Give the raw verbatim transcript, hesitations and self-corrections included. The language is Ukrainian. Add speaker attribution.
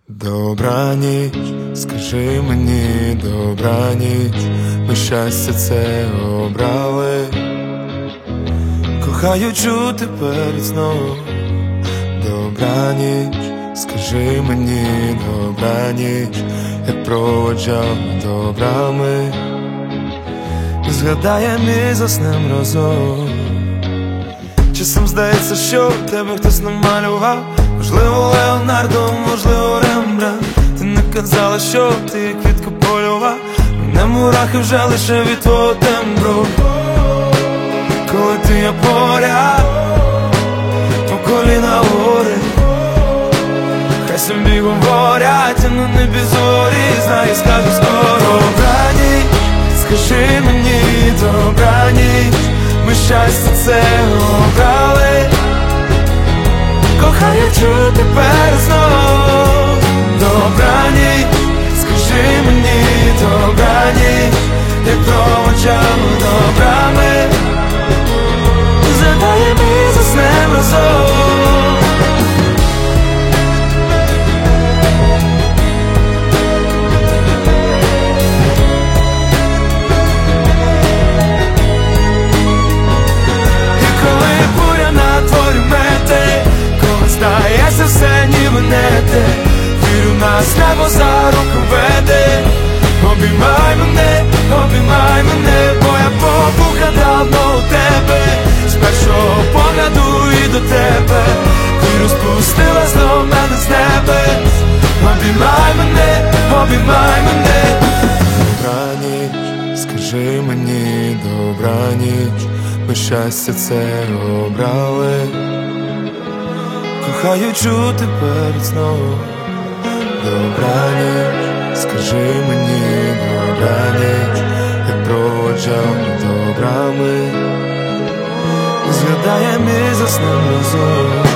Speaker 1: Добраніч, скажи мені, добраніч, ми щастя це обрали. Кохаю чути перед сном. Добраніч, скажи мені, добраніч, як проводжав добрами. Згадаєм і заснем разом. Часом здається, що тебе хтось намалював. Можливо, Леонардо, можливо, Рембрандт. Ти не казала, що ти квітку польова. Мене мурахи вже лише від твого тембру. Коли ти є поряд, по коліна гори. Хай собі говорять, а на небі зорі. Знаю, скажу скоро. Добраніч, скажи мені, добраніч, ми щастя це обрали. Кохаю чути перед сном. Добраніч, скажи мені, добраніч, як проводжав добрами. Задаєм і заснем разом. І коли буря на дворі мете, коли здається все ніби не те, вірю, нас небо за руку веде. Обіймай мене, обіймай мене, бо я побуха давно у тебе. З першого погляду і до тебе ти розпустила знов мене з небес. Обіймай мене, обіймай мене. Добраніч, скажи мені, добраніч, ми щастя це обрали. Кохаю чути перед сном. Добраніч, скажи мені, добраніч, як проводжав добрами. Згадаєм і заснем разом.